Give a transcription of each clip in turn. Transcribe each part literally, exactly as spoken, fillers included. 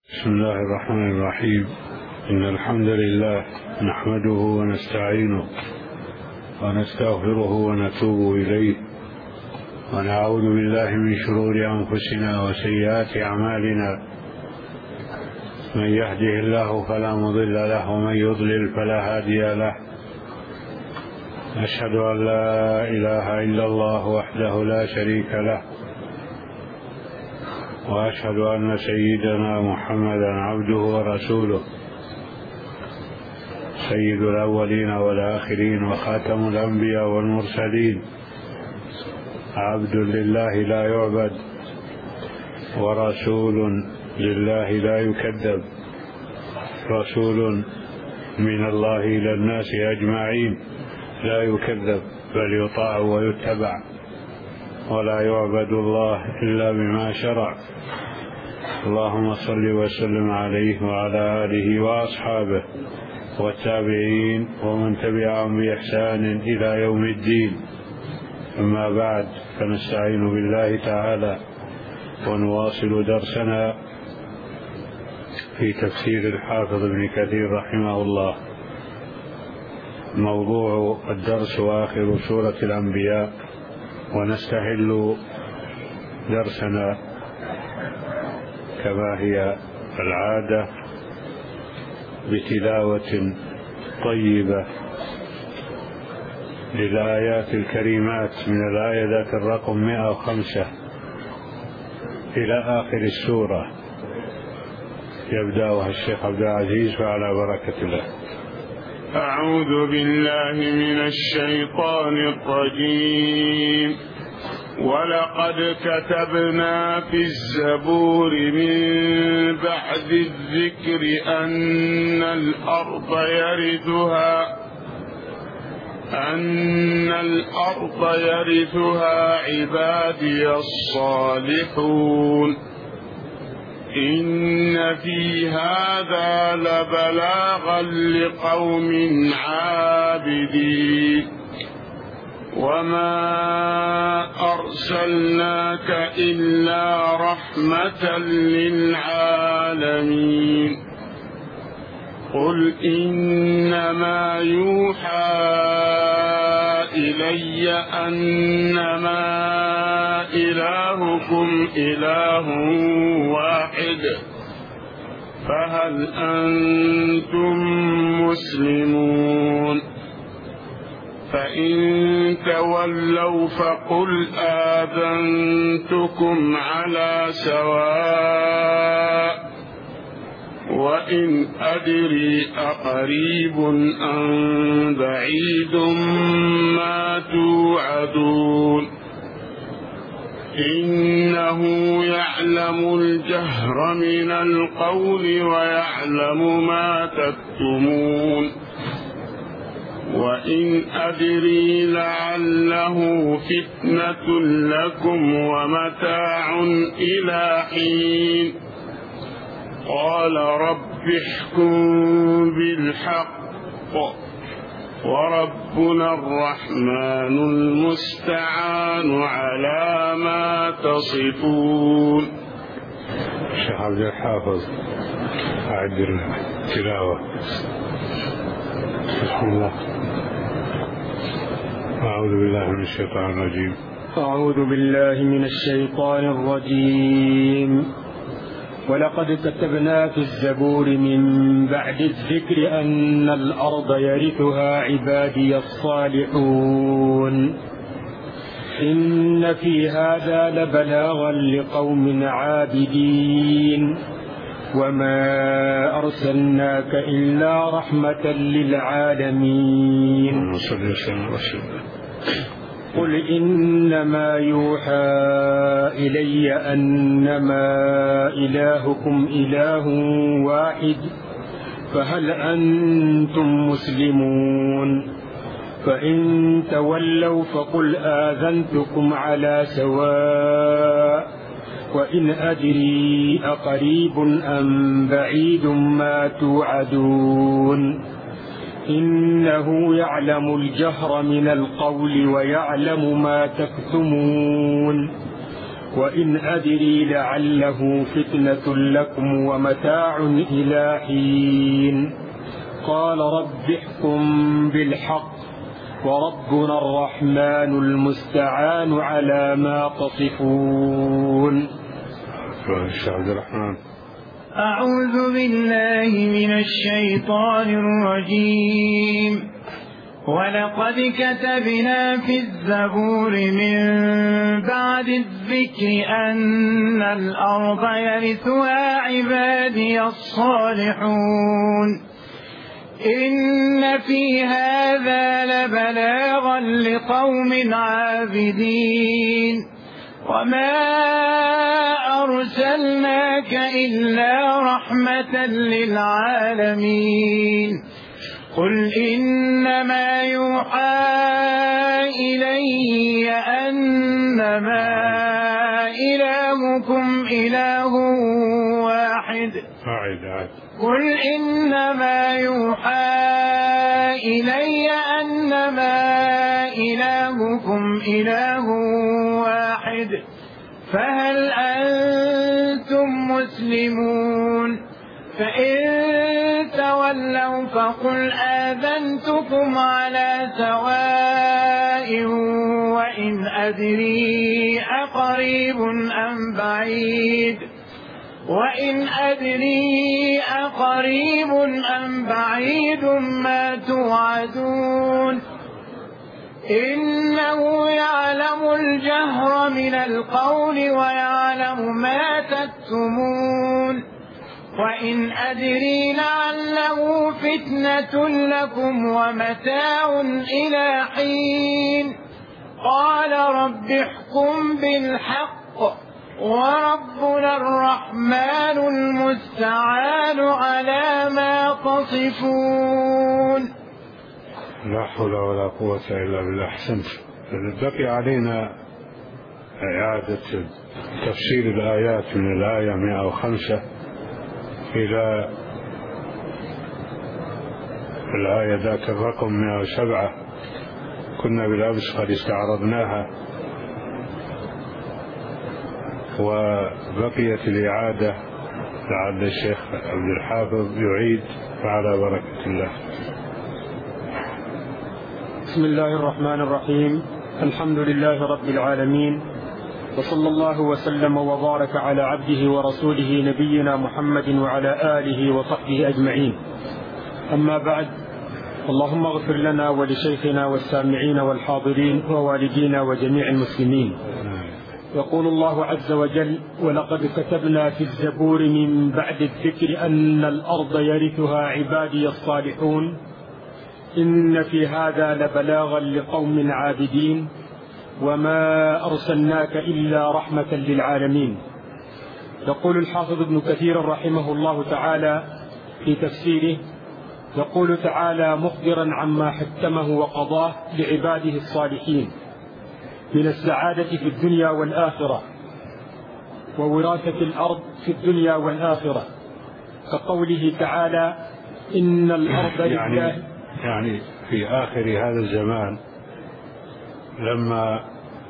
بسم الله الرحمن الرحيم. إن الحمد لله نحمده ونستعينه ونستغفره ونتوب إليه ونعوذ بالله من شرور أنفسنا وسيئات أعمالنا. من يهده الله فلا مضل له ومن يضلل فلا هادي له. أشهد أن لا إله إلا الله وحده لا شريك له، وأشهد أن سيدنا محمدا عبده ورسوله، سيد الأولين والآخرين وخاتم الأنبياء والمرسلين، عبد لله لا يعبد ورسول لله لا يكذب، رسول من الله إلى الناس أجمعين لا يكذب بل يطاع ويتبع، ولا يعبد الله إلا بما شرع. اللهم صل وسلم عليه وعلى آله وأصحابه والتابعين ومن تبعهم بإحسان إلى يوم الدين. أما بعد، فنستعين بالله تعالى ونواصل درسنا في تفسير الحافظ ابن كثير رحمه الله. موضوع الدرس وآخر سورة الأنبياء، ونستهل درسنا كما هي العادة بتلاوة طيبة للآيات الكريمات من الآية ذات الرقم مئة وخمسة إلى آخر السورة. يبدأها الشيخ عبد العزيز فعلى بركة الله. أعوذ بالله من الشيطان الرجيم. ولقد كتبنا في الزبور من بعد الذكر أن الأرض يرثها أن الأرض يرثها عبادي الصالحون إن في هذا لبلاغا لقوم عابدين وما أرسلناك إلا رحمة للعالمين قل إنما يوحى إلي أنما إلهكم إله واحد فهل أنتم مسلمون فإن تولوا فقل آذنتكم على سواء وإن أدري أقريب أم بعيد ما توعدون إنه يعلم الجهر من القول ويعلم ما تكتمون وإن أدري لعله فتنة لكم ومتاع إلى حين قال رب احكم بالحق وربنا الرحمن المستعان على ما تصفون. الشيخ عبد الحافظ أعد التلاوة. بسم الله. أعوذ بالله من الشيطان الرجيم. أعوذ بالله من الشيطان الرجيم. ولقد كتبنا في الزبور من بعد الذكر أن الأرض يرثها عبادي الصالحون إن في هذا لبلاغا لقوم عابدين وما أرسلناك إلا رحمة للعالمين قل إنما يوحى إلي أنما إلهكم إله واحد فهل أنتم مسلمون فإن تولوا فقل آذنتكم على سواء وإن أدري أقريب أم بعيد ما توعدون إنه يعلم الجهر من القول ويعلم ما تكتمون وإن أدري لعله فتنة لكم ومتاع إلى حين قال رب احكم بالحق وربنا الرحمن المستعان على ما تصفون. عبد الرحمن. أعوذ بالله من الشيطان الرجيم. ولقد كتبنا في الزبور من بعد الذكر أن الأرض يرثها عبادي الصالحون إن في هذا لبلاغا لقوم عابدين وما أرسلناك إلا رحمة للعالمين قل إنما يوحى إلي أنما إلهكم إله واحد قل إنما يوحى إلي أنما إلهكم إله واحد فهل أنتم مسلمون فإن تولوا فقل آذنتكم على سواء وإن أدري أقريب أم بعيد وإن أدري أقريب أم بعيد ما توعدون إنه يعلم الجهر من القول ويعلم ما تكتمون وإن أدري لعله فتنة لكم ومتاع إلى حين قال رب احكم بالحق وربنا الرحمن المستعان على ما تصفون. لا حول ولا قوة إلا بالله. أحسنت. بقي علينا إعادة تفسير الآيات من الآية مئة وخمسة إلى الآية ذات الرقم مئة وسبعة. كنا بالأمس قد استعرضناها وبقيت الإعادة لعل الشيخ عبد الحافظ يعيد على بركة الله. بسم الله الرحمن الرحيم. الحمد لله رب العالمين وصلى الله وسلم وبارك على عبده ورسوله نبينا محمد وعلى آله وصحبه أجمعين. أما بعد، اللهم اغفر لنا ولشيخنا والسامعين والحاضرين ووالدينا وجميع المسلمين. يقول الله عز وجل: ولقد كتبنا في الزبور من بعد الذكر أن الأرض يرثها عبادي الصالحون إن في هذا لبلاغا لقوم عابدين وما أرسلناك إلا رحمة للعالمين. يقول الحافظ ابن كثير رحمه الله تعالى في تفسيره، يقول تعالى مخبرا عما حكمه وقضاه لعباده الصالحين من السعادة في الدنيا والآخرة ووراثة الأرض في الدنيا والآخرة، كقوله تعالى إن الأرض يعني, يعني في آخر هذا الزمان لما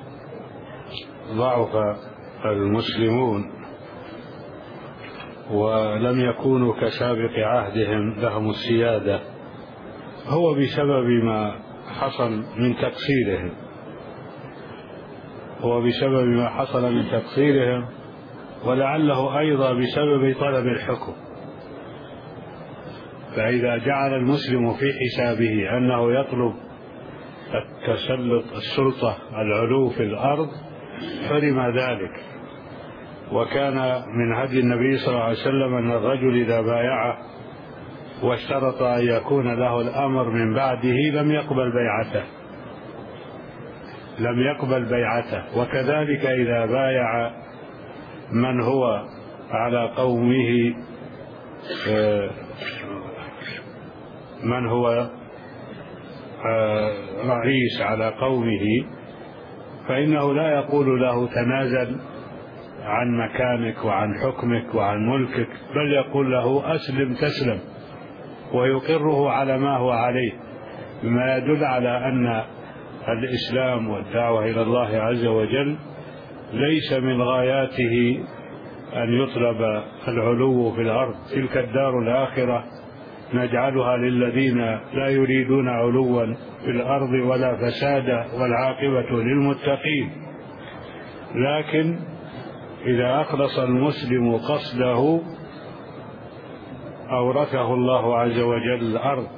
ضعف المسلمون ولم يكونوا كسابق عهدهم لهم السيادة، هو بسبب ما حصل من تقصيرهم هو بسبب ما حصل من تقصيرهم ولعله أيضا بسبب طلب الحكم. فإذا جعل المسلم في حسابه أنه يطلب التسلط السلطة العلو في الأرض حرم ذلك. وكان من هدي النبي صلى الله عليه وسلم أن الرجل إذا بايعه واشترط أن يكون له الأمر من بعده لم يقبل بيعته لم يقبل بيعته وكذلك إذا بايع من هو على قومه من هو رئيس على قومه فإنه لا يقول له تنازل عن مكانك وعن حكمك وعن ملكك، بل يقول له أسلم تسلم، ويقره على ما هو عليه، بما يدل على أن الإسلام والدعوة إلى الله عز وجل ليس من غاياته أن يطلب العلو في الأرض. تلك الدار الآخرة نجعلها للذين لا يريدون علوا في الأرض ولا فسادا والعاقبة للمتقين. لكن إذا أخلص المسلم قصده أورثه الله عز وجل الأرض،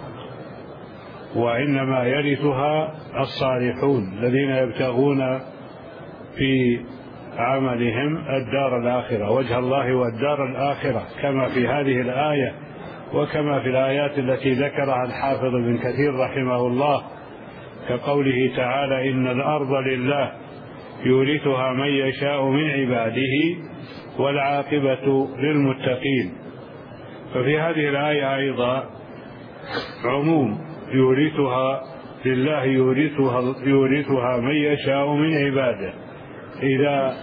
وإنما يرثها الصالحون الذين يبتغون في عملهم الدار الآخرة، وجه الله والدار الآخرة، كما في هذه الآية وكما في الآيات التي ذكرها الحافظ ابن كثير رحمه الله، كقوله تعالى: إن الأرض لله يورثها من يشاء من عباده والعاقبة للمتقين. ففي هذه الآية أيضا عموم يورثها لله يورثها, يورثها من يشاء من عباده. إذا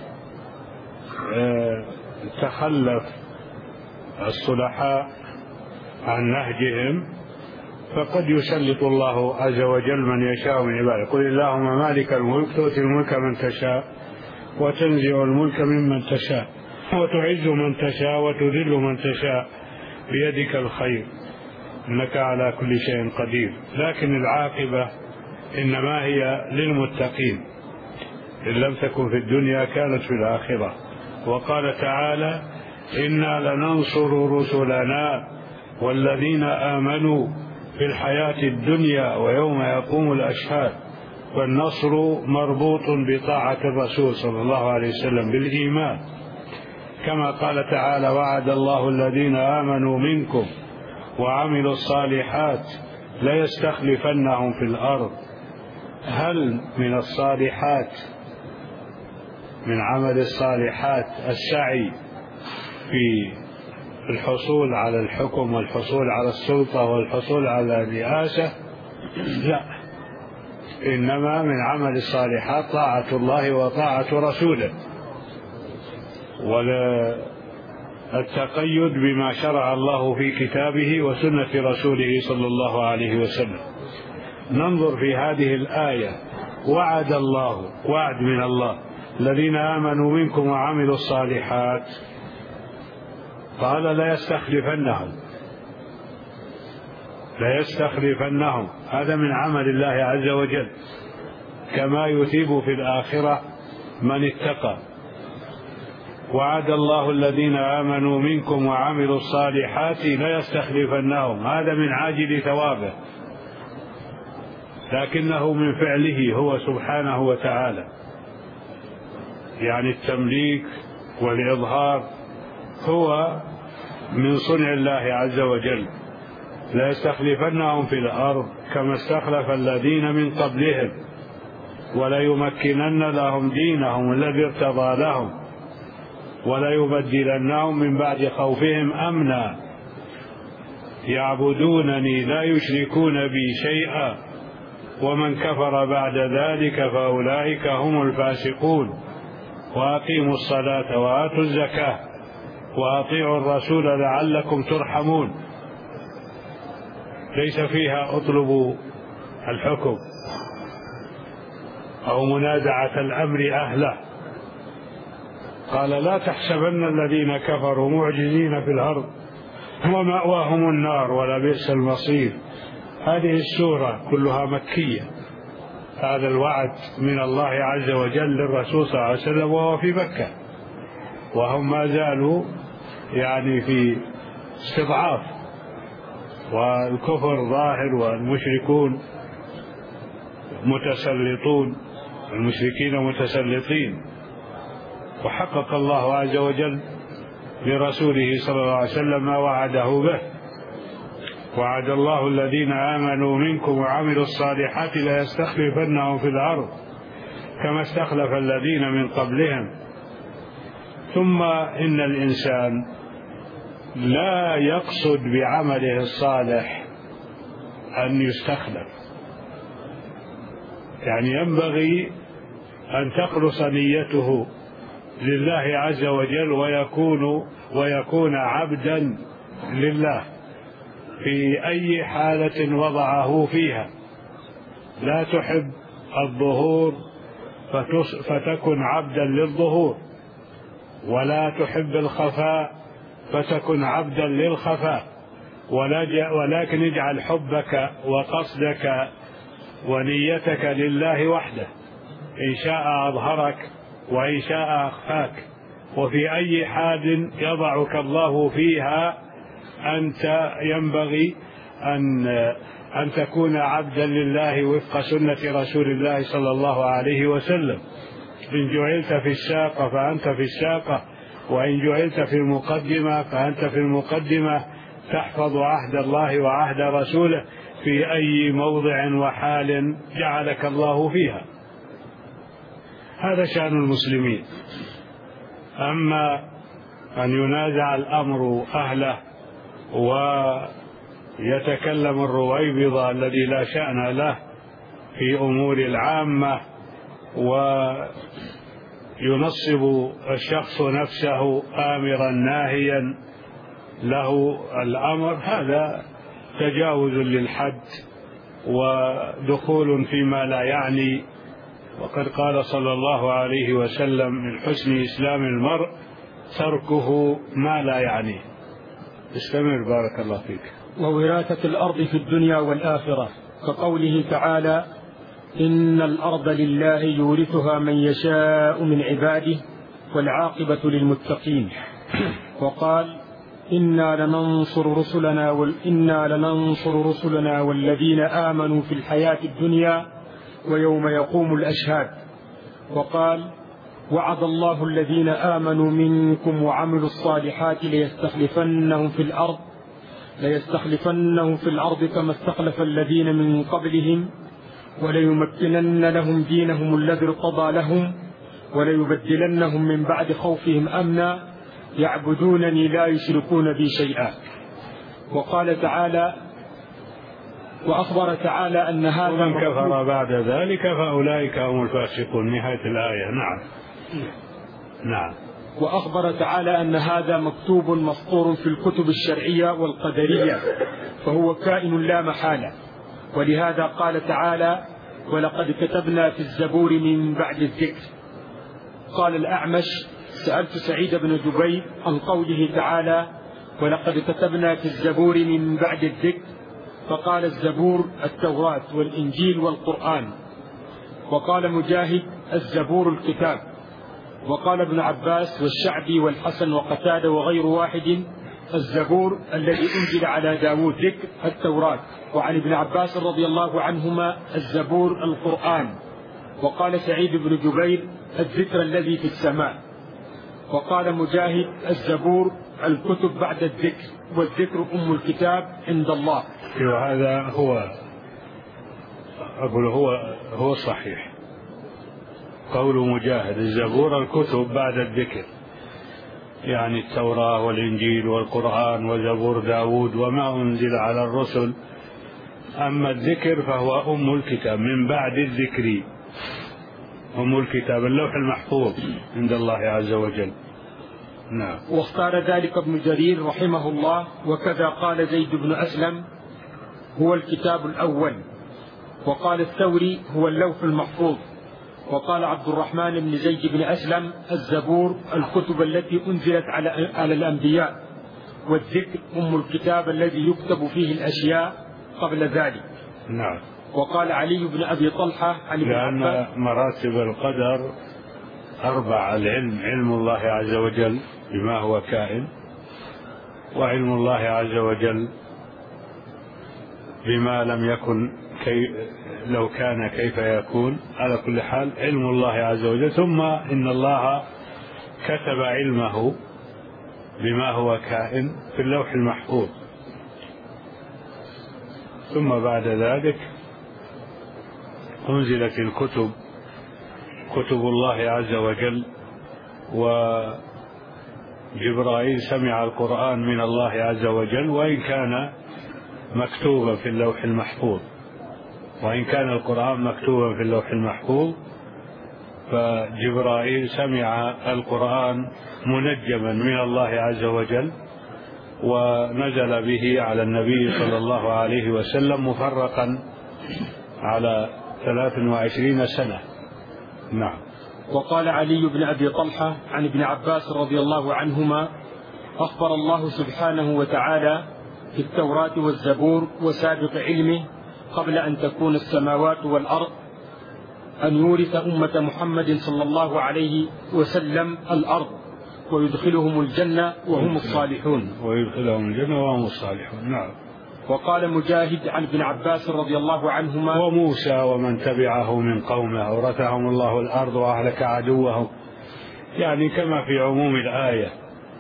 تخلف الصلحاء عن نهجهم فقد يسلط الله عز وجل من يشاء من عباده. قل اللهم مالك الملك تؤتي الملك من تشاء وتنزع الملك ممن تشاء وتعز من تشاء وتذل من تشاء بيدك الخير إنك على كل شيء قدير. لكن العاقبة إنما هي للمتقين، إن لم تكن في الدنيا كانت في الآخرة. وقال تعالى: إنا لننصر رسلنا والذين آمنوا في الحياة الدنيا ويوم يقوم الأشهاد. والنصر مربوط بطاعة الرسول صلى الله عليه وسلم بالإيمان، كما قال تعالى: وعد الله الذين آمنوا منكم وعملوا الصالحات ليستخلفنهم في الأرض. هل من الصالحات من عمل الصالحات السعي في الحصول على الحكم والحصول على السلطة والحصول على الرئاسة؟ لا، إنما من عمل الصالحات طاعة الله وطاعة رسوله، ولا التقيد بما شرع الله في كتابه وسنة رسوله صلى الله عليه وسلم. ننظر في هذه الآية: وعد الله، وعد من الله، الذين آمنوا منكم وعملوا الصالحات، قال لا يستخلفنهم لا يستخلفنهم هذا من عمل الله عز وجل، كما يثيب في الآخرة من اتقى. وعد الله الذين آمنوا منكم وعملوا الصالحات لا يستخلفنهم، هذا من عاجل ثوابه، لكنه من فعله هو سبحانه وتعالى، يعني التمليك والإظهار هو من صنع الله عز وجل. لا يستخلفنهم في الأرض كما استخلف الذين من قبلهم ولا يمكنن لهم دينهم الذي ارتضى لهم ولا يبدلنهم من بعد خوفهم أمنا يعبدونني لا يشركون بي شيئا ومن كفر بعد ذلك فأولئك هم الفاسقون. وأقيموا الصلاة وآتوا الزكاة وأطيعوا الرسول لعلكم ترحمون. ليس فيها اطلبوا الحكم أو منازعة الأمر أهله. قال: لا تحسبن الذين كفروا معجزين في الأرض ومأواهم النار ولبئس المصير. هذه السورة كلها مكية. هذا الوعد من الله عز وجل للرسول صلى الله عليه وسلم وهو في مكة، وهم ما زالوا يعني في استضعاف، والكفر ظاهر والمشركون متسلطون، المشركين متسلطين. وحقق الله عز وجل لرسوله صلى الله عليه وسلم ما وعده به: وعد الله الذين آمنوا منكم وعملوا الصالحات ليستخلفنهم في الأرض كما استخلف الذين من قبلهم. ثم إن الإنسان لا يقصد بعمله الصالح أن يستخلف، يعني ينبغي أن تخلص نيته لله عز وجل ويكون ويكون عبدا لله في أي حالة وضعه فيها. لا تحب الظهور فتكن عبدا للظهور، ولا تحب الخفاء فتكن عبدا للخفاء، ولكن اجعل حبك وقصدك ونيتك لله وحده، إن شاء أظهرك وإن شاء أخفاك، وفي أي حال يضعك الله فيها أنت ينبغي أن أن تكون عبدا لله وفق سنة رسول الله صلى الله عليه وسلم. إن جعلت في الساقة فأنت في الساقة، وإن جعلت في المقدمة فأنت في المقدمة، تحفظ عهد الله وعهد رسوله في أي موضع وحال جعلك الله فيها. هذا شأن المسلمين. أما أن ينازع الأمر أهله ويتكلم الرويبضة الذي لا شأن له في أمور العامة، وينصب الشخص نفسه آمرا ناهيا له الأمر، هذا تجاوز للحد ودخول فيما لا يعني. وقد قال صلى الله عليه وسلم: من حسن إسلام المرء تركه ما لا يعنيه. استمر بارك الله فيك. ووراثة الأرض في الدنيا والآخرة، كقوله تعالى: إن الأرض لله يورثها من يشاء من عباده والعاقبة للمتقين. وقال: إنا لننصر رسلنا وإنا لننصر رسلنا والذين آمنوا في الحياة الدنيا ويوم يقوم الأشهاد. وقال: وعد الله الذين آمنوا منكم وعملوا الصالحات ليستخلفنهم في الأرض ليستخلفنهم في الأرض كما استخلف الذين من قبلهم وليمكنن لهم دينهم الذي ارتضى لهم وليبدلنهم من بعد خوفهم أمنا يعبدونني لا يشركون بي شيئا. وقال تعالى: وأخبر تعالى أن هذا ومن كفر بعد ذلك فأولئك هم الفاسقون. نهاية الآية. نعم نعم. وأخبر تعالى أن هذا مكتوب مسطور في الكتب الشرعية والقدرية، فهو كائن لا محالة. ولهذا قال تعالى: ولقد كتبنا في الزبور من بعد الذكر. قال الأعمش: سألت سعيد بن جبير عن قوله تعالى: ولقد كتبنا في الزبور من بعد الذكر، فقال: الزبور التوراة والإنجيل والقرآن. وقال مجاهد: الزبور الكتاب. وقال ابن عباس والشعبي والحسن وقتادة وغير واحد: الزبور الذي أنزل على داود ذكر التوراة. وعن ابن عباس رضي الله عنهما: الزبور القرآن. وقال سعيد بن جبير: الذكر الذي في السماء. وقال مجاهد: الزبور الكتب بعد الذكر، والذكر أم الكتاب عند الله. وهذا هو أقول هو هو صحيح قول مجاهد: الزبور الكتب بعد الذكر، يعني التوراة والإنجيل والقرآن وزبور داود وما أنزل على الرسل. أما الذكر فهو أم الكتاب من بعد الذكر، أم الكتاب اللوح المحفوظ عند الله عز وجل. نعم. واختار ذلك ابن جرير رحمه الله، وكذا قال زيد بن أسلم: هو الكتاب الأول. وقال الثوري: هو اللوح المحفوظ. وقال عبد الرحمن بن زيد بن أسلم: الزبور الكتب التي أنزلت على على الأنبياء، والذكر أم الكتاب الذي يكتب فيه الأشياء قبل ذلك. نعم. وقال علي بن أبي طلحة عن ابن لأن عباس: مراتب القدر أربع: العلم، علم الله عز وجل بما هو كائن، وعلم الله عز وجل بما لم يكن كي لو كان كيف يكون. على كل حال علم الله عز وجل، ثم إن الله كتب علمه بما هو كائن في اللوح المحفوظ، ثم بعد ذلك أنزلت الكتب، كتب الله عز وجل. وجبرائيل سمع القرآن من الله عز وجل، وإن كان مكتوبا في اللوح المحفوظ، وإن كان القرآن مكتوبا في اللوح المحفوظ، فجبرائيل سمع القرآن منجما من الله عز وجل، ونزل به على النبي صلى الله عليه وسلم مفرقا على ثلاث وعشرين سنة، نعم. وقال علي بن أبي طلحة عن ابن عباس رضي الله عنهما: أخبر الله سبحانه وتعالى في التوراة والزبور وسابق علمه قبل أن تكون السماوات والأرض أن يورث أمة محمد صلى الله عليه وسلم الأرض ويدخلهم الجنة وهم الصالحون. ويدخلهم الجنة وهم الصالحون. نعم. وقال مجاهد عن ابن عباس رضي الله عنهما: وموسى ومن تبعه من قومه أورثهم الله الأرض وأهلك عدوهم، يعني كما في عموم الآية: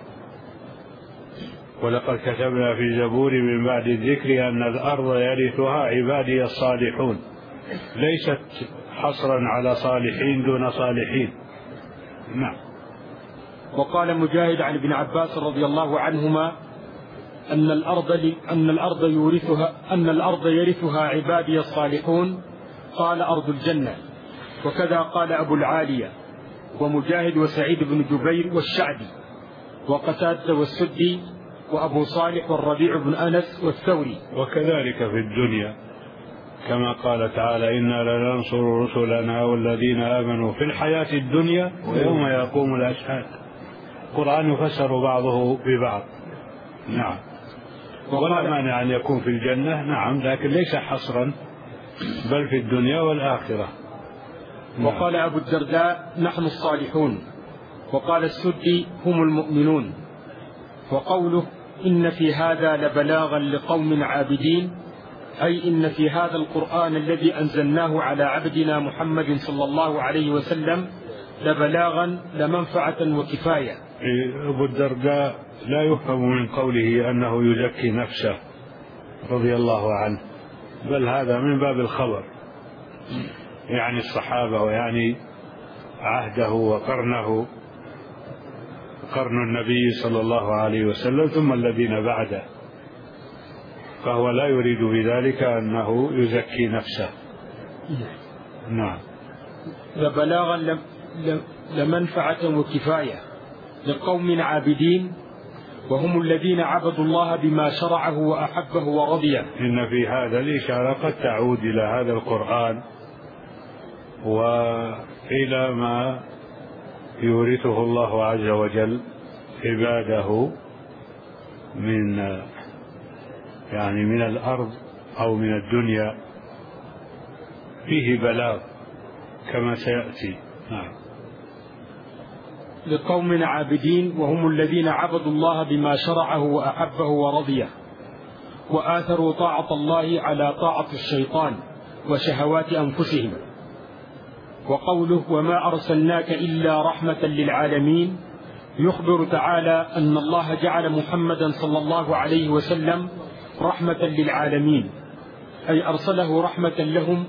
ولقد كتبنا في الزبور من بعد الذكر أن الأرض يرثها عبادي الصالحون، ليست حصرا على صالحين دون صالحين. نعم. وقال مجاهد عن ابن عباس رضي الله عنهما: أن الأرض أن الأرض يورثها أن الأرض يرثها عبادي الصالحون، قال أرض الجنة. وكذا قال أبو العالية ومجاهد وسعيد بن جبير والشعبي وقتادة والسدي وأبو صالح والربيع بن أنس والثوري. وكذلك في الدنيا كما قال تعالى: إنا لننصر رسلنا والذين آمنوا في الحياة الدنيا ويوم يقوم الأشهاد. القرآن يفسر بعضه ببعض. نعم. ولا مانع أن يكون في الجنة، نعم، لكن ليس حصرا، بل في الدنيا والآخرة. نعم. وقال أبو الدرداء: نحن الصالحون. وقال السدي: هم المؤمنون. وقوله: إن في هذا لبلاغا لقوم عابدين، أي إن في هذا القرآن الذي أنزلناه على عبدنا محمد صلى الله عليه وسلم لبلاغا لمنفعة وكفاية. أبو الدرداء لا يفهم من قوله أنه يزكي نفسه رضي الله عنه، بل هذا من باب الخبر، يعني الصحابة ويعني عهده وقرنه، قرن النبي صلى الله عليه وسلم ثم الذين بعده، فهو لا يريد بذلك أنه يزكي نفسه. نعم. لبلاغا لمنفعة وكفاية لقوم عابدين، وهم الذين عبدوا الله بما شرعه وأحبه ورضيه. إن في هذا الإشارة قد تعود إلى هذا القرآن وإلى ما يورثه الله عز وجل عباده من يعني من الأرض أو من الدنيا، فيه بلاغ كما سيأتي. نعم. لقوم عابدين، وهم الذين عبدوا الله بما شرعه وأحبه ورضيه، وآثروا طاعة الله على طاعة الشيطان وشهوات أنفسهم. وقوله: وما أرسلناك إلا رحمة للعالمين، يخبر تعالى أن الله جعل محمدا صلى الله عليه وسلم رحمة للعالمين، أي أرسله رحمة لهم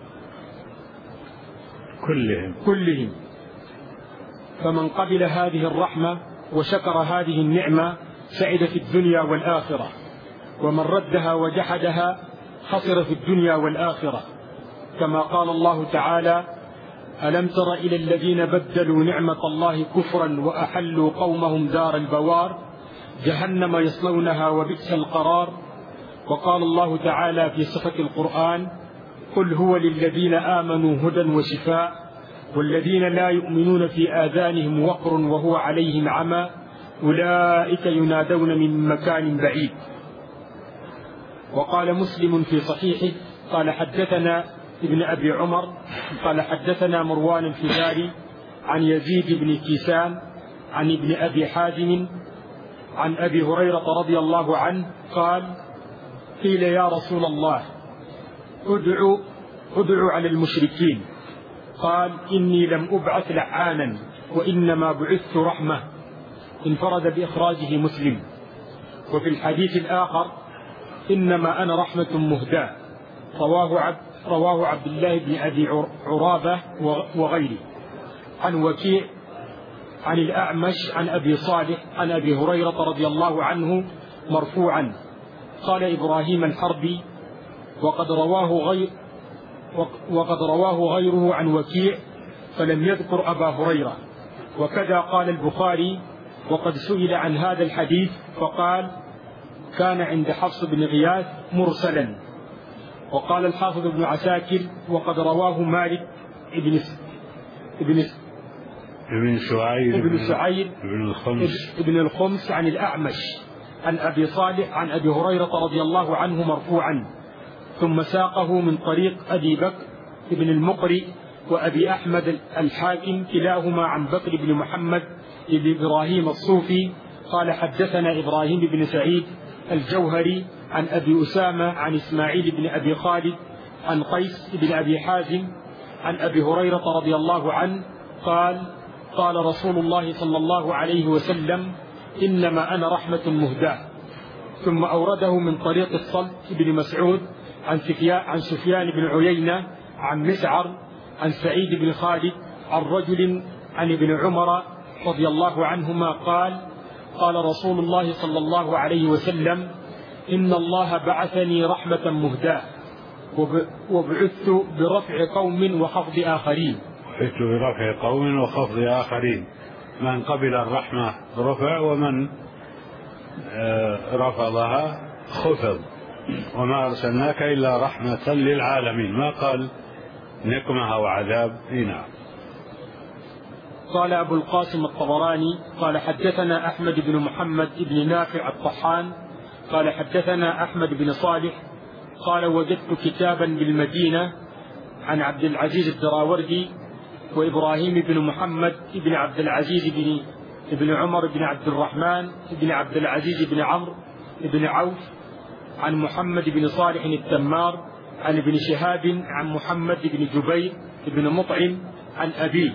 كلهم كلهم فمن قبل هذه الرحمة وشكر هذه النعمة سعد في الدنيا والآخرة، ومن ردها وجحدها خسر في الدنيا والآخرة، كما قال الله تعالى: ألم تر إلى الذين بدلوا نعمة الله كفرا وأحلوا قومهم دار البوار جهنم يصلونها وبئس القرار. وقال الله تعالى في صفة القرآن: قل هو للذين آمنوا هدى وشفاء، والذين لا يؤمنون في آذانهم وقر وهو عليهم عمى أولئك ينادون من مكان بعيد. وقال مسلم في صحيحه قال: حدثنا ابن أبي عمر قال: حدثنا مروان الفزاري عن يزيد بن كيسان عن ابن أبي حازم عن أبي هريرة رضي الله عنه قال: قيل يا رسول الله ادعو ادعو على المشركين، قال: إني لم أبعث لعانا وإنما بعثت رحمة. انفرد بإخراجه مسلم. وفي الحديث الآخر: إنما أنا رحمة مهداة، رواه عبد, رواه عبد الله بن أبي عرابة وغيره. عن وكيع عن الأعمش عن أبي صالح عن أبي هريرة رضي الله عنه مرفوعا. قال إبراهيم الحربي: وقد رواه غير وقد رواه غيره عن وكيع فلم يذكر أبا هريرة. وكذا قال البخاري: وقد سئل عن هذا الحديث فقال: كان عند حفص بن غياث مرسلا. وقال الحافظ ابن عساكر: وقد رواه مالك ابن ابن ابن سعيد ابن سعيد ابن الخمس ابن الخمس عن الأعمش عن أبي صالح عن أبي هريرة رضي الله عنه مرفوعا، ثم ساقه من طريق أبي بكر ابن المقري وأبي أحمد الحاكم كلاهما عن بكر بن محمد بن إبراهيم الصوفي قال حدثنا إبراهيم بن سعيد الجوهري عن أبي أسامة عن إسماعيل بن أبي خالد عن قيس بن أبي حازم عن أبي هريرة رضي الله عنه قال قال رسول الله صلى الله عليه وسلم إنما أنا رحمة مهداة. ثم أورده من طريق الصلت بن مسعود عن سفيان عن سفيان بن عيينة عن مسعر عن سعيد بن خالد عن رجل عن ابن عمر رضي الله عنهما قال قال رسول الله صلى الله عليه وسلم إن الله بعثني رحمة مهداة وبعثت برفع قوم وخفض آخرين. بعثت برفع قوم وخفض آخرين، من قبل الرحمة رفع ومن رفضها خفض، وما أرسلناك إلا رحمة للعالمين، ما قال نقمة أو عذاب. هنا قال أبو القاسم الطبراني قال حدثنا أحمد بن محمد بن نافع الطحان قال حدثنا أحمد بن صالح قال وجدت كتابا بالمدينة عن عبد العزيز الدراوردي وإبراهيم بن محمد بن عبد العزيز بن ابن عمر بن عبد الرحمن بن عبد العزيز بن عمرو بن عوف عن محمد بن صالح التمار عن ابن شهاب عن محمد بن جبير بن مطعم عن أبيه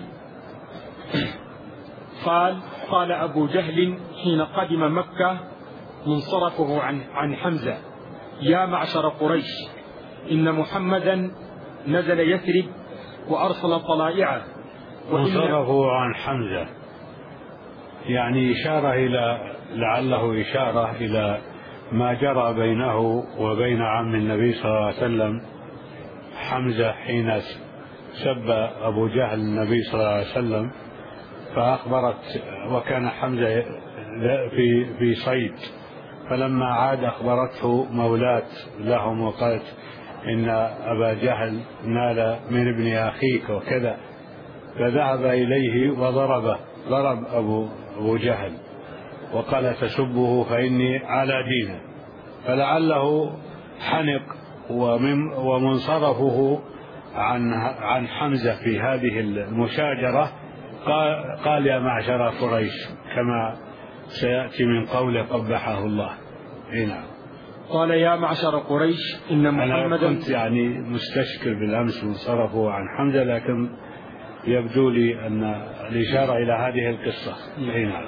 قال قال أبو جهل حين قدم مكة منصرفه عن, عن حمزة يا معشر قريش إن محمدا نزل يثرب وأرسل طلائعه. منصرفه عن حمزة يعني إشارة إلى لعله إشارة إلى ما جرى بينه وبين عم النبي صلى الله عليه وسلم حمزة حين سب أبو جهل النبي صلى الله عليه وسلم، فأخبرت وكان حمزة في في صيد، فلما عاد أخبرته مولاة لهم وقالت إن أبا جهل نال من ابن أخيك وكذا، فذهب إليه وضربه ضرب أبو, أبو جهل وقال تسبه فإني على دينه، فلعله حنق ومنصرفه عن عن حمزة في هذه المشاجرة قال, قال يا معشر قريش كما سيأتي من قوله قبحه الله. هنا قال يا معشر قريش إن محمدا، كنت يعني مستشكل بالأمس منصرفه عن حمزة، لكن يبدو لي أن الإشارة إلى هذه القصة. هنا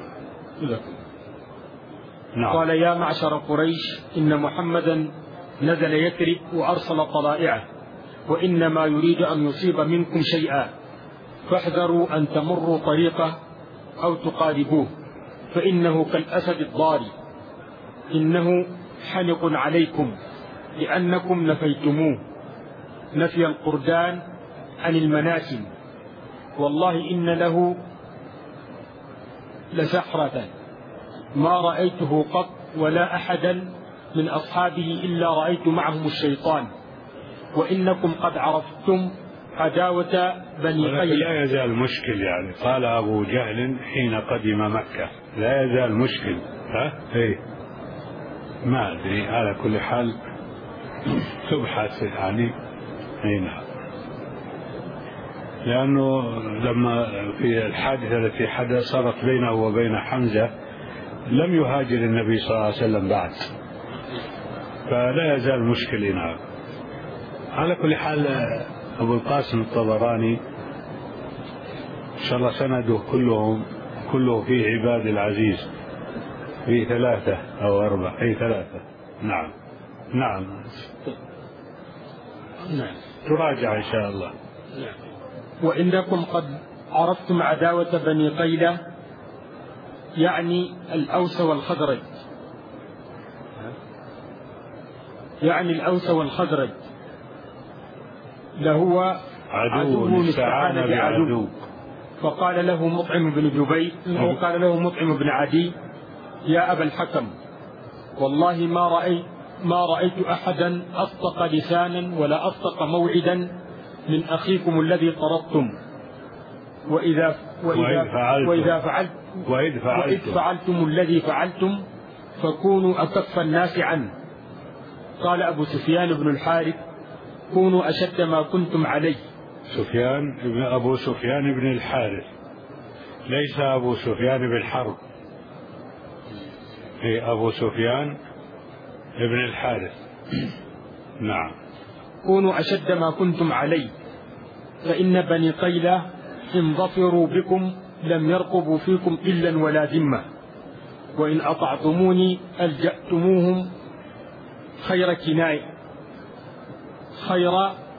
نعم. قال يا معشر قريش إن محمدا نزل يثرب وأرسل طلائعه وإنما يريد أن يصيب منكم شيئا فاحذروا أن تمروا طريقه أو تقاربوه فإنه كالأسد الضاري، إنه حنق عليكم لأنكم نفيتموه نفي القردان عن المناسم، والله إن له لسحرة ما رأيته قط ولا أحدا من أصحابه إلا رأيت معهم الشيطان، وإنكم قد عرفتم عداوة بني قيل. لا يزال مشكل، يعني قال أبو جهل حين قدم مكة، لا يزال مشكل. ها إيه ما أدري، على كل حال تبحث يعني. هنا لأنه لما في الحادثة التي حدث صارت بينه وبين حمزة لم يهاجر النبي صلى الله عليه وسلم بعد، فلا يزال مشكل هنا. على كل حال أبو القاسم الطبراني إن شاء الله سنده كلهم كله في عباد العزيز، في ثلاثة أو أربعة، أي ثلاثة. نعم نعم نعم تراجع إن شاء الله. نعم. وإنكم قد عرفتم عداوة بني قيلة يعني الأوس والخزرج، يعني الأوس والخزرج لهو عدو استعان بعدو. فقال له مطعم بن جبير وقال له مطعم بن عدي يا أبا الحكم والله ما رأيت ما رأيت أحدا أصدق لسانا ولا أصدق موعدا من أخيكم الذي طردتم، وإذا وإذا فعلتم وإذا فعلت وإذ فعلتم, وإذ فعلتم الذي فعلتم فكونوا أكف الناس عنه. قال أبو سفيان بن الحارث كونوا أشد ما كنتم عليه. سفيان ابن أبو سفيان بن الحارث، ليس أبو سفيان بن حرب، هي أبو سفيان ابن الحارث. نعم. كونوا أشد ما كنتم عليه فإن بني قيلة إن ظفروا بكم لم يرقبوا فيكم إلا ولا ذمة، وإن أطعتموني ألجأتموهم خير كناية خير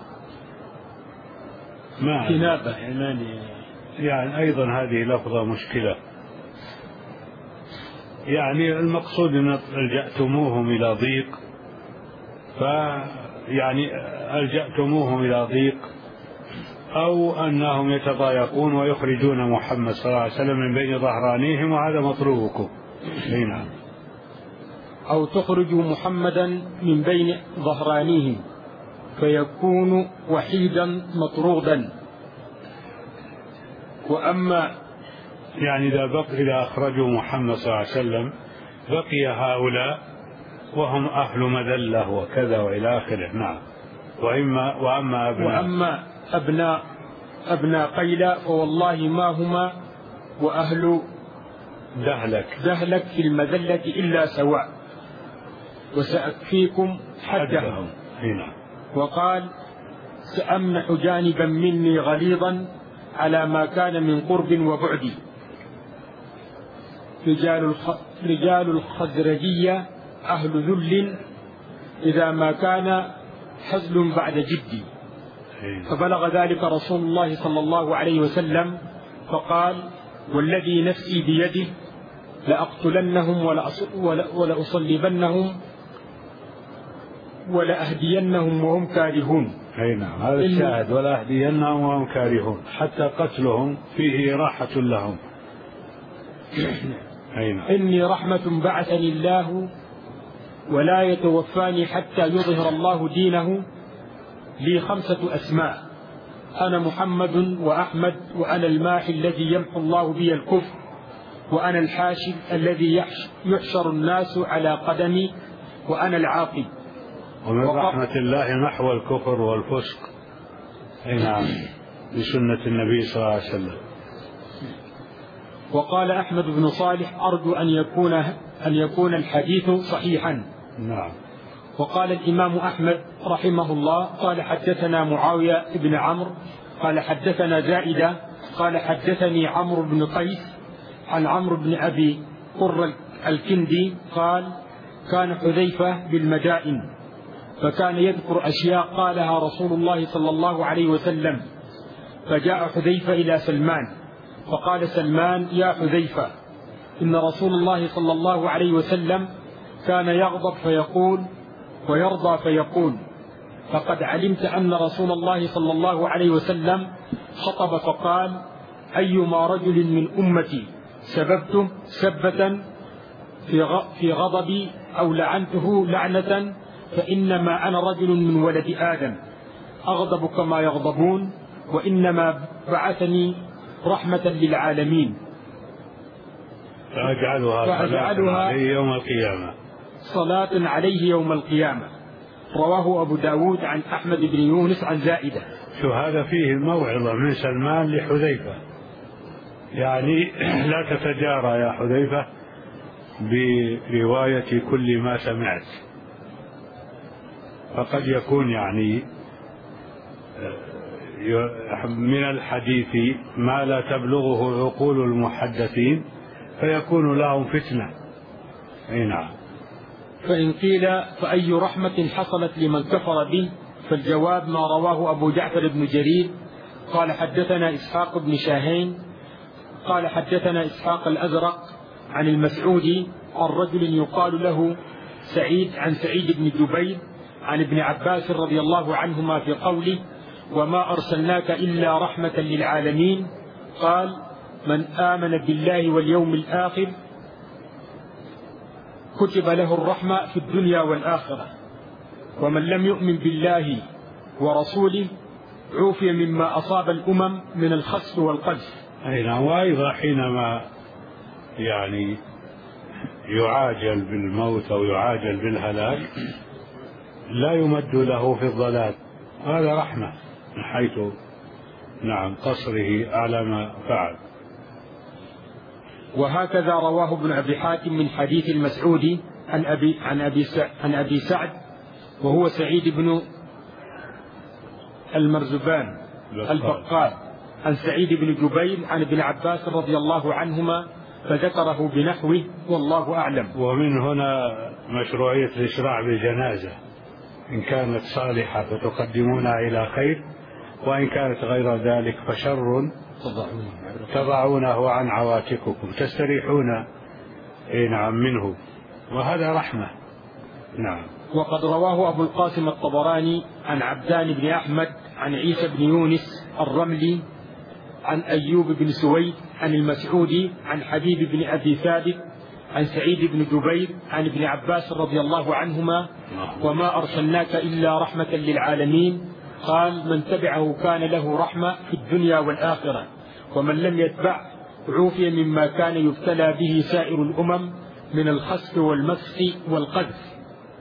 كنابة. يعني أيضا هذه لفظة مشكلة، يعني المقصود أن ألجأتموهم إلى ضيق، فيعني ألجأتموهم إلى ضيق أو أنهم يتضايقون ويخرجون محمد صلى الله عليه وسلم من بين ظهرانيهم، وهذا مطلوبكم. نعم. أو تخرجوا محمدا من بين ظهرانيهم فيكون وحيدا مطرودا. وأما يعني إذا بقي إذا أخرجوا محمد صلى الله عليه وسلم بقي هؤلاء وهم أهل مذلة وكذا وإلى آخره. نعم. وإما وأما أبناء وأما أبناء أبناء قيلة فوالله ما هما وأهل دهلك دهلك في المذلة إلا سواء، وسأكفيكم حدهم. هنا. وقال سأمنح جانبا مني غليظا على ما كان من قرب وبعد. رجال الخ... رجال الخزرجية أهل ذل إذا ما كان حزل بعد جدي. فبلغ ذلك رسول الله صلى الله عليه وسلم فقال والذي نفسي بيده لأقتلنهم ولأصلبنهم ولأهدينهم وهم كارهون. أي نعم، هذا الشاهد، ولأهدينهم وهم كارهون، حتى قتلهم فيه راحة لهم. أي نعم. إني رحمة بعثني الله ولا يتوفاني حتى يظهر الله دينه. لي خمسة أسماء: أنا محمد وأحمد، وأنا الماحي الذي يمحو الله بي الكفر، وأنا الحاشر الذي يحشر الناس على قدمي، وأنا العاقب. ومن رحمة الله محو الكفر والفسق. أي نعم، بسنة النبي صلى الله عليه وسلم. وقال أحمد بن صالح أرجو أن يكون أن يكون الحديث صحيحا. نعم. وقال الإمام أحمد رحمه الله قال حدثنا معاوية بن عمرو قال حدثنا زائدة قال حدثني عمرو بن قيس عن عمرو بن أبي قر الكندي قال كان حذيفة بالمدائن فكان يذكر أشياء قالها رسول الله صلى الله عليه وسلم، فجاء حذيفة إلى سلمان فقال سلمان يا حذيفة إن رسول الله صلى الله عليه وسلم كان يغضب فيقول ويرضى فيقول، فقد علمت أن رسول الله صلى الله عليه وسلم خطب فقال أيما رجل من أمتي سببته سبة في غضبي أو لعنته لعنة فإنما أنا رجل من ولد آدم أغضب كما يغضبون، وإنما بعثني رحمة للعالمين فأجعلها, فأجعلها يوم القيامة صلاة عليه يوم القيامة. رواه أبو داود عن أحمد بن يونس عن زائدة. شو هذا فيه موعظة من سلمان لحذيفة، يعني لا تتجارى يا حذيفة برواية كل ما سمعت، فقد يكون يعني من الحديث ما لا تبلغه عقول المحدثين فيكون لهم فتنة. أي نعم. فإن قيل فأي رحمة حصلت لمن كفر به؟ فالجواب ما رواه أبو جعفر بن جرير قال حدثنا إسحاق بن شاهين قال حدثنا إسحاق الأزرق عن المسعودي عن رجل يقال له سعيد عن سعيد بن جبير عن ابن عباس رضي الله عنهما في قوله وما أرسلناك إلا رحمة للعالمين، قال من آمن بالله واليوم الآخر كتب له الرحمة في الدنيا والآخرة، ومن لم يؤمن بالله ورسوله عوفي مما أصاب الأمم من الخسف والقذف. أي نعم. وأيضا حينما يعني يعاجل بالموت أو يعاجل بالهلاك لا يمد له في الضلال، هذا رحمة من حيث نعم قصره على ما فعل. وهكذا رواه ابن أبي حاتم من حديث المسعودي عن أبي, عن أبي, عن أبي سعد وهو سعيد بن المرزبان البقال عن سعيد بن جبير عن ابن عباس رضي الله عنهما فذكره بنحوه والله أعلم. ومن هنا مشروعية الإسراع بالجنازة، إن كانت صالحة فتقدمونها إلى خير، وإن كانت غير ذلك فشر تضعونه عن عواتقكم تستريحون نعم منه، وهذا رحمة. نعم. وقد رواه أبو القاسم الطبراني عن عبدان بن أحمد عن عيسى بن يونس الرملي عن أيوب بن سويد عن المسعودي عن حبيب بن أبي ثابت عن سعيد بن جبير عن ابن عباس رضي الله عنهما وما أرسلناك إلا رحمة للعالمين، قال من تبعه كان له رحمة في الدنيا والآخرة، ومن لم يتبع عوفي مما كان يبتلى به سائر الأمم من الخسف والمسخ والقذف.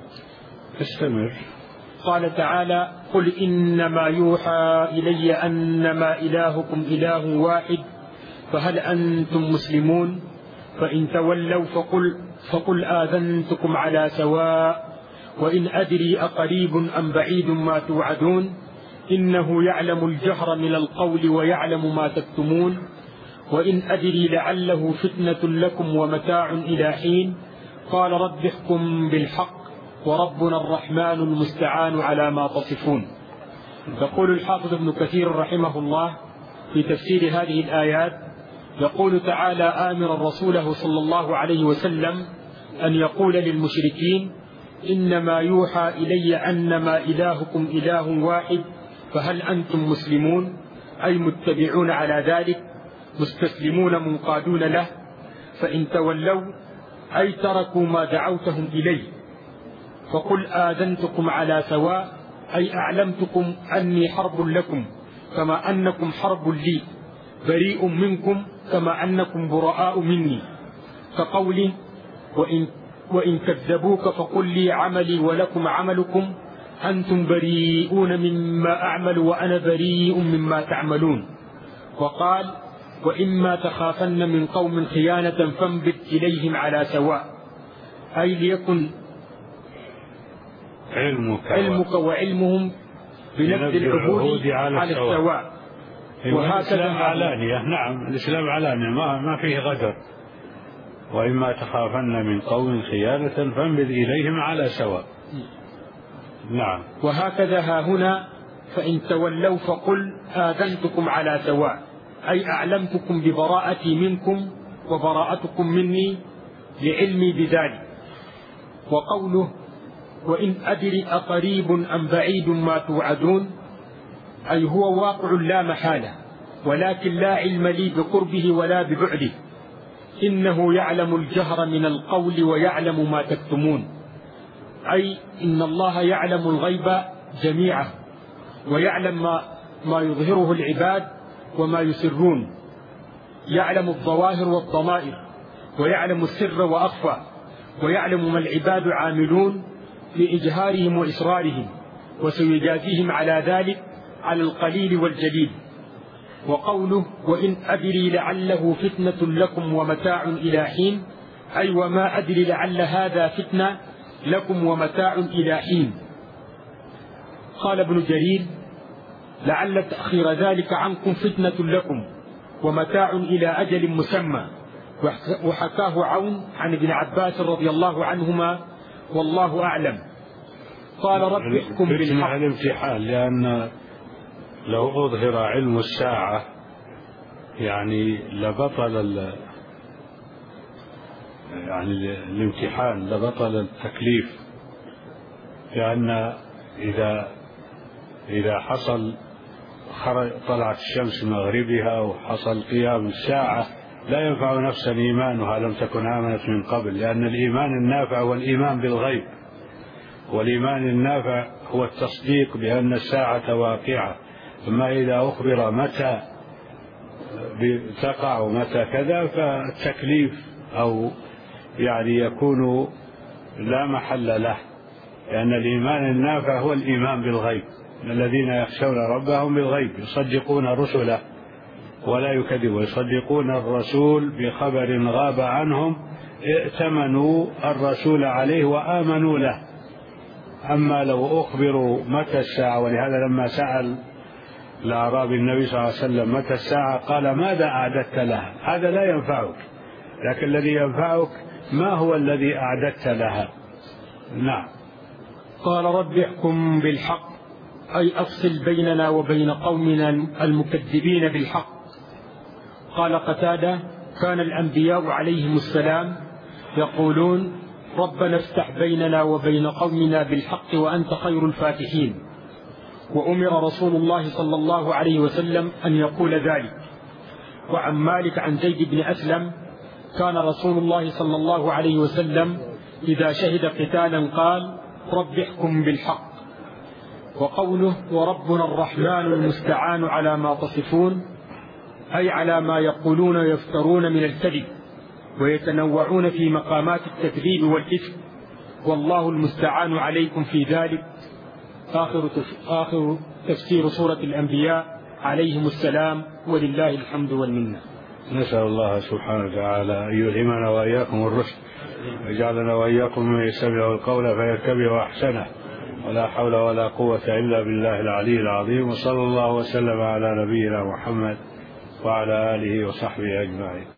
استمر. قال تعالى قل إنما يوحى إلي أنما إلهكم إله واحد فهل أنتم مسلمون؟ فإن تولوا فقل, فقل آذنتكم على سواء وإن أدري أقريب أم بعيد ما توعدون إنه يعلم الجهر من القول ويعلم ما تكتمون وإن أدري لعله فتنة لكم ومتاع إلى حين قال رب احكم بالحق وربنا الرحمن المستعان على ما تصفون. يقول الحافظ ابن كثير رحمه الله في تفسير هذه الآيات يقول تعالى آمرا رسوله صلى الله عليه وسلم أن يقول للمشركين إنما يوحى إلي أنما إلهكم إله واحد فهل أنتم مسلمون، أي متبعون على ذلك مستسلمون منقادون له، فإن تولوا أي تركوا ما دعوتهم إليه فقل آذنتكم على سواء أي أعلمتكم أني حرب لكم كما أنكم حرب لي، بريء منكم كما أنكم براء مني، كقوله وإن, وإن كذبوك فقل لي عملي ولكم عملكم أنتم بريئون مما أعمل وأنا بريء مما تعملون. وقال وإما تخافن من قوم خيانة فانبت إليهم على سواء أي ليكن علمك, علمك وعلمهم بنبذ العهود على السواء. وهكذا علانية. نعم الإسلام علانية ما, ما فيه غدر. وإما تخافن من قوم خيانة فانبذ إليهم على سواء. نعم. وهكذا ها هنا فإن تولوا فقل آذنتكم على سواء أي أعلمتكم ببراءتي منكم وبراءتكم مني لعلمي بذلك. وقوله وإن أدري أقريب أم بعيد ما توعدون أي هو واقع لا محالة ولكن لا علم لي بقربه ولا ببعده، إنه يعلم الجهر من القول ويعلم ما تكتمون، أي إن الله يعلم الغيب جميعا ويعلم ما, ما يظهره العباد وما يسرون، يعلم الظواهر والضمائر ويعلم السر وأخفى ويعلم ما العباد عاملون لإجهارهم وإسرارهم وسيجازيهم على ذلك على القليل والجليل. وقوله وإن أدري لعله فتنة لكم ومتاع إلى حين أي وما أدري لعل هذا فتنة لكم ومتاع إلى حين. قال ابن جرير لعل تأخير ذلك عنكم فتنة لكم ومتاع إلى أجل مسمى، وحكاه عون عن ابن عباس رضي الله عنهما والله أعلم. قال رب احكم بالحق. الامتحان لأن لو أظهر علم الساعة يعني لبطل يعني الامتحان لبطل التكليف، لأن إذا إذا حصل طلعت الشمس مغربها وحصل قيام الساعة لا ينفع نفسا إيمانها لم تكن آمنت من قبل، لأن الإيمان النافع هو الإيمان بالغيب، والإيمان النافع هو التصديق بأن الساعة واقعة، أما إذا أخبر متى تقع ومتى كذا فالتكليف أو يعني يكون لا محل له، لأن الإيمان النافع هو الإيمان بالغيب، الذين يخشون ربهم بالغيب يصدقون رسله ولا يكذبون، يصدقون الرسول بخبر غاب عنهم ائتمنوا الرسول عليه وآمنوا له. أما لو أخبروا متى الساعة، ولهذا لما سأل الأعرابي النبي صلى الله عليه وسلم متى الساعة قال ماذا أعددت لها، هذا لا ينفعك، لكن الذي ينفعك ما هو الذي أعددت لها. نعم. قال رب احكم بالحق، أي أفصل بيننا وبين قومنا المكذبين بالحق. قال قتادة كان الأنبياء عليهم السلام يقولون ربنا افتح بيننا وبين قومنا بالحق وأنت خير الفاتحين، وأمر رسول الله صلى الله عليه وسلم أن يقول ذلك. وعن مالك عن زيد بن أسلم كان رسول الله صلى الله عليه وسلم إذا شهد قتالا قال رب احكم بالحق. وقوله وربنا الرحمن المستعان على ما تصفون، أي على ما يقولون ويفترون من الكذب ويتنوعون في مقامات التكذيب والإثم، والله المستعان عليكم في ذلك. آخر آخر تفسير سورة الأنبياء عليهم السلام، ولله الحمد والمنة. نسأل الله سبحانه وتعالى أن يلهمنا وإياكم الرشد، ويجعلنا وإياكم من يستمع القول فيتبع أحسنه، ولا حول ولا قوة إلا بالله العلي العظيم. وصلى الله وسلم على نبينا محمد وعلى آله وصحبه أجمعين.